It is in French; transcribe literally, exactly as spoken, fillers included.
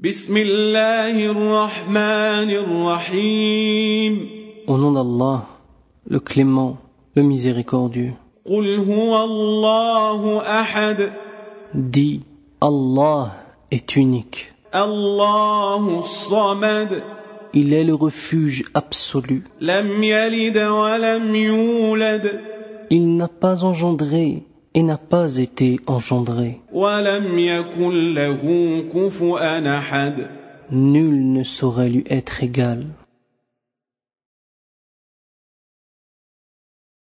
بسم الله الرحمن الرحيم. Au nom d'Allah, le clément, le miséricordieux. قل هو الله أحد. Dis, Allah est unique. الله الصمد. Il est le refuge absolu. لم يلد ولم يولد. Il n'a pas engendré et n'a pas été engendré. وَلَمْ يَكُنْ لَهُ كُفُوًا أَحَدٌ. Nul ne saurait lui être égal.